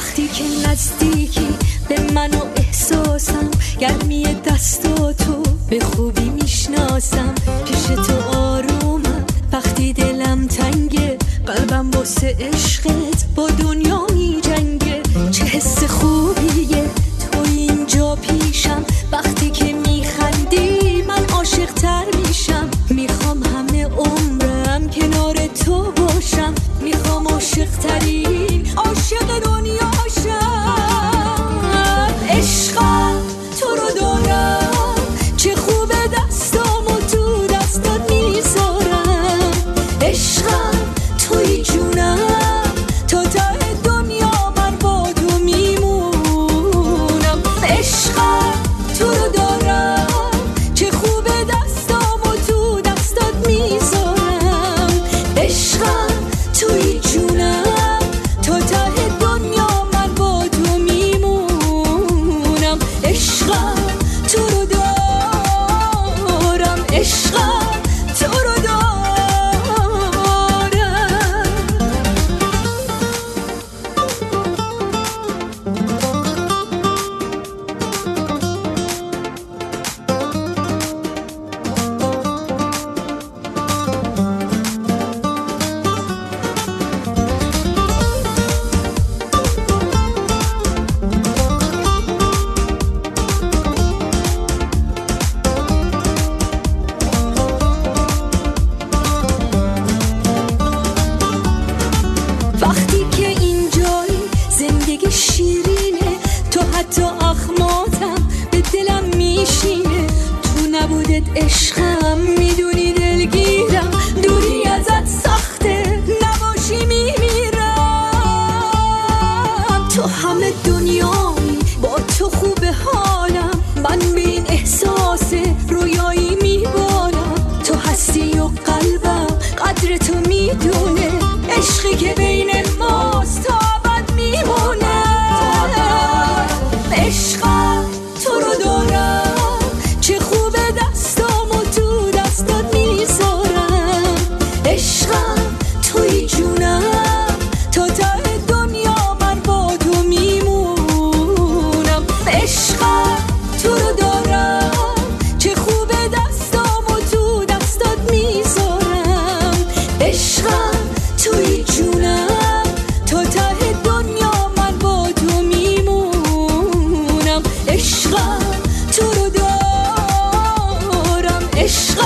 وقتی که نزدیکی به من و احساسم، گرمی دستاتو به خوبی میشناسم. پیش تو آرومم وقتی دلم تنگه، قلبم واسه عشقت با دنیا می جنگه. چه حس خوبیه تو اینجا پیشم، وقتی که میخندی من عاشق تر میشم. میخوام همه عمرم کنار تو باشم، میخوام عاشق ترین عاشق دنیاشم. عشقم تو رو دارم، چه خوبه دستامو تو دستات میذارم. عشقم توی جونم، تا ته دنیا من با تو میمونم. عشقم تو رو دارم، چه خوبه دستامو تو دستات میذارم. عشقم توی جونم، تا ته دنیا من با تو میمونم. عشقم تو رو دارم، عشقم تو رو دارم. وقتی که اینجایی زندگی شیرینه، تو حتی اخماتم به دلم میشینه. تو نبودت عشقم میدونی دلگیرم، دوری ازت سخته نباشی میمیرم. تو همه دنیایی با تو خوبه حالم، من به این احساس رویایی میبالم. تو هستی و قلبم قدر تو میدونه، عشقی که بین ماست تا ابد میمونه. عشقم تو رو دارم، چه خوبه دستامو تو دستات میذارم. عشقم توی جونم، تا ته دنیا من با تو میمونم. عشقم تو رو دارم، چه خوبه دستامو تو دستات میذارم. عشقم توی جونم، تا ته دنیا من با تو میمونم. عشقم تو رو دارم، عشقم